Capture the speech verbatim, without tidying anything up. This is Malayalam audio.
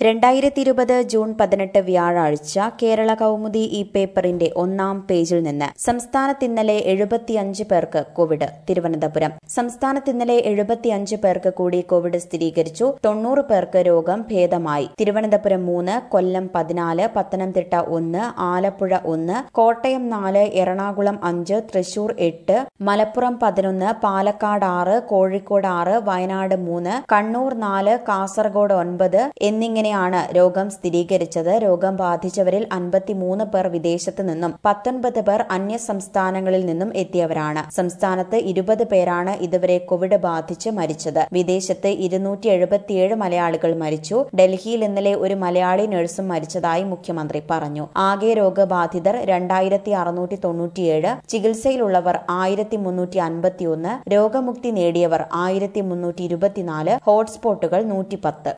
രണ്ടായിരത്തി ഇരുപത് ജൂൺ പതിനെട്ട് വ്യാഴാഴ്ച കേരള കൗമുദി ഈ പേപ്പറിന്റെ ഒന്നാം പേജിൽ നിന്ന് സംസ്ഥാനത്ത് ഇന്നലെ എഴുപത്തിയഞ്ച് പേർക്ക് കോവിഡ്. തിരുവനന്തപുരം സംസ്ഥാനത്ത് ഇന്നലെ എഴുപത്തിയഞ്ച് പേർക്ക് കൂടി കോവിഡ് സ്ഥിരീകരിച്ചു. തൊണ്ണൂറ് പേർക്ക് രോഗം ഭേദമായി. തിരുവനന്തപുരം മൂന്ന്, കൊല്ലം പതിനാല്, പത്തനംതിട്ട ഒന്ന്, ആലപ്പുഴ ഒന്ന്, കോട്ടയം നാല്, എറണാകുളം അഞ്ച്, തൃശൂർ എട്ട്, മലപ്പുറം പതിനൊന്ന്, പാലക്കാട് ആറ്, കോഴിക്കോട് ആറ്, വയനാട് മൂന്ന്, കണ്ണൂർ നാല്, കാസർഗോഡ് ഒൻപത് എന്നിങ്ങനെ ാണ് രോഗം സ്ഥിരീകരിച്ചത്. രോഗം ബാധിച്ചവരിൽ അൻപത്തിമൂന്ന് പേർ വിദേശത്ത് നിന്നും പത്തൊൻപത് പേർ അന്യ സംസ്ഥാനങ്ങളിൽ നിന്നും എത്തിയവരാണ്. സംസ്ഥാനത്ത് ഇരുപത് പേരാണ് ഇതുവരെ കോവിഡ് ബാധിച്ച് മരിച്ചത്. വിദേശത്ത് ഇരുന്നൂറ്റി എഴുപത്തിയേഴ് മലയാളികൾ മരിച്ചു. ഡൽഹിയിൽ ഇന്നലെ ഒരു മലയാളി നഴ്സും മരിച്ചതായി മുഖ്യമന്ത്രി പറഞ്ഞു. ആകെ രോഗബാധിതർ രണ്ടായിരത്തി അറുന്നൂറ്റി തൊണ്ണൂറ്റിയേഴ്, ചികിത്സയിലുള്ളവർ ആയിരത്തി മുന്നൂറ്റി അൻപത്തിയൊന്ന്, രോഗമുക്തി നേടിയവർ ആയിരത്തി മുന്നൂറ്റി ഇരുപത്തിനാല്, ഹോട്ട്സ്പോട്ടുകൾ നൂറ്റിപ്പത്ത്.